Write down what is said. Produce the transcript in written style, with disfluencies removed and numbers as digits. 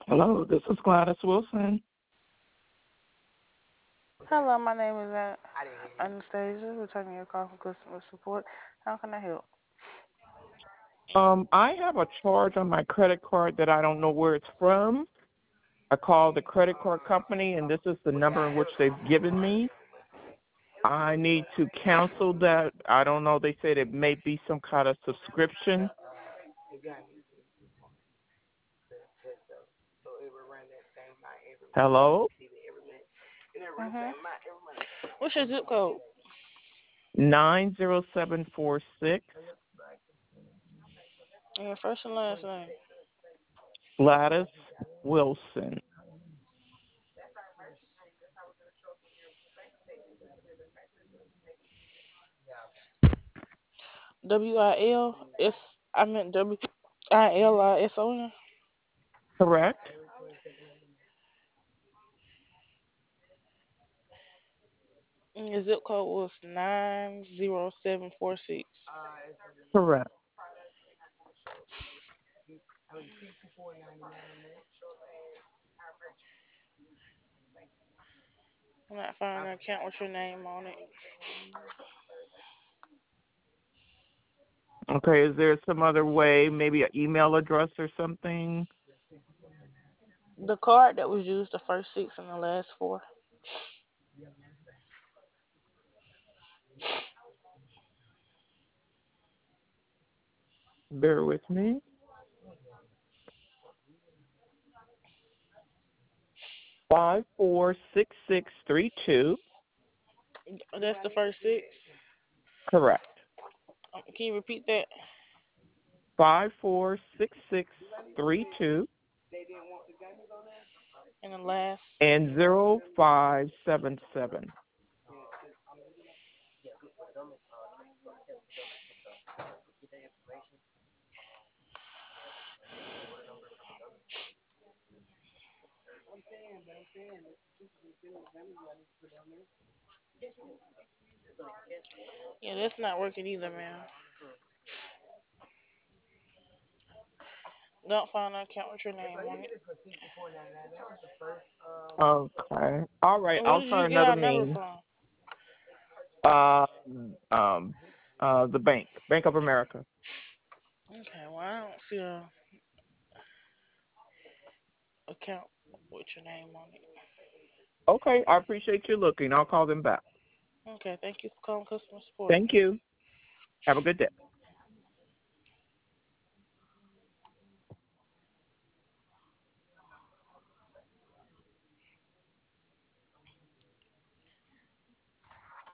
Hello, this is Gladys Wilson. Hello, my name is Anastasia, returning your call from customer support. How can I help? I have a charge on my credit card that I don't know where it's from. I called the credit card company, and this is the number in which they've given me. I need to cancel that. I don't know. They said it may be some kind of subscription. Hello? Mm-hmm. What's your zip code? 90746. And your first and last name? Gladys Wilson. WILS. I meant WILISON. Correct? And your zip code was 90746. Correct. I'm not finding an account with your name on it. Okay, is there some other way, maybe an email address or something? The card that was used, the first six and the last four. Bear with me. 546632. That's the first six. Correct. Can you repeat that? 546632 And the last. and 0577. Yeah, that's not working either, man. Don't find an account with your name on it. Okay. All right. And where I'll did try you get another our number means. from? Um, um, the bank, Bank of America. Okay, well, I don't see a account with your name on it. Okay. I appreciate you looking. I'll call them back. Okay, thank you for calling customer support. Thank you. Have a good day.